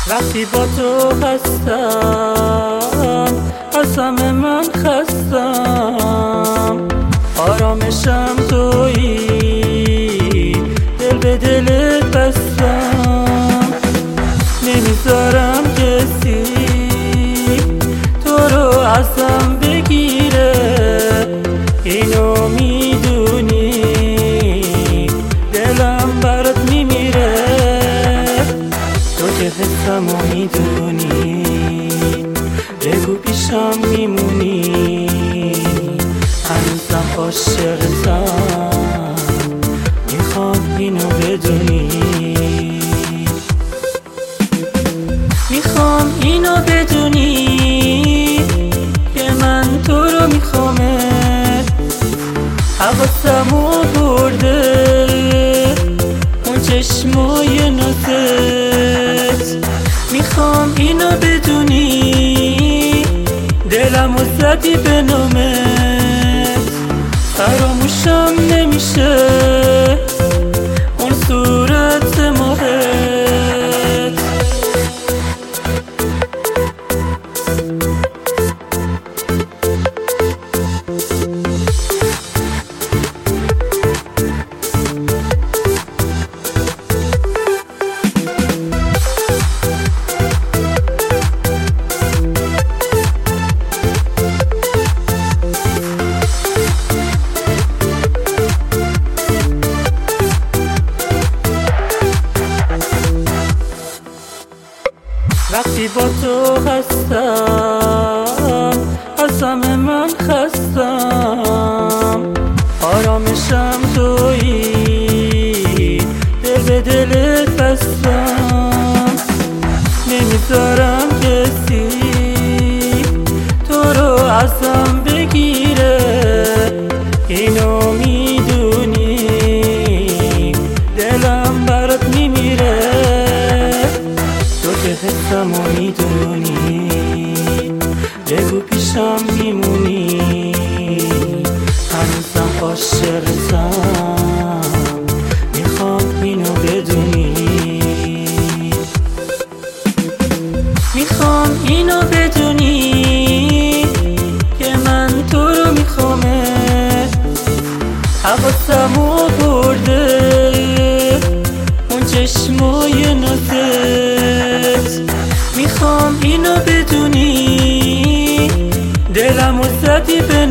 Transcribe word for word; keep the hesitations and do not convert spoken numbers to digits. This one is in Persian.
وقتی با تو هستم از همه من خستم، آرامشم تویی، دل به دلت بستم. نمیذارم کسی تو رو ازم بگیره، اینو میدونی دلم برات میمیره. تو که حسمو میدونی، بگو پیشم میمونی، هنوزم عاشقتم، میخوام اینو بدونی. میخوام اینو بدونی که من تو رو میخوامت، حواسمو برده اون چشمای نازت. میخوام اینو بدونی دلمو زدی به نامت، فراموشم نمیشه اون صورت ماهت. وقتی با تو هستم از همه من خستم، آرامشم تویی، دل به دلت بستم. نمیذارم کسی تو رو ازم بگیره، اینو میدونی دلم برات میمیره. حسمو میدونی، بگو پیشم میمونی، هنوزم عاشقتم، میخوام اینو بدونی. میخوام اینو بدونی که من تو رو میخوامت، حواسمو برده اون چشمای نازت. میخوام اینو بدونی دلمو زدی به